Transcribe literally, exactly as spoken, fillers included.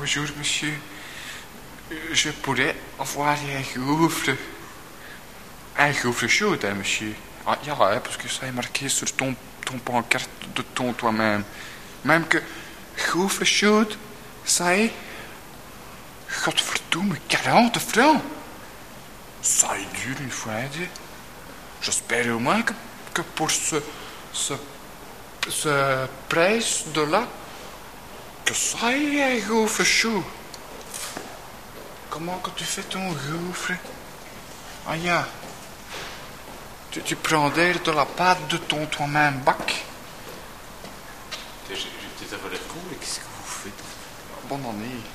Bonjour, monsieur. Je pourrais avoir un gouffre. Un gouffre chaud, hein, monsieur. Ah, ja, hein, parce que ça est marqué sur ton, ton pancarte de ton toi-même. Même que gouffre chaud, ça est... Godverdomme, quarante francs. Ça est dur une fois, hein. J'espère au moins que, que pour ce... ce... ce prix de là... que ça est un gouffre chaud. Comment que tu fais ton gouffre? Ah, ja. Tu, tu prends d'air de la pâte de ton toi-même bac. J'ai peut-être avoir l'air con, mais qu'est-ce que vous faites? Bonne année.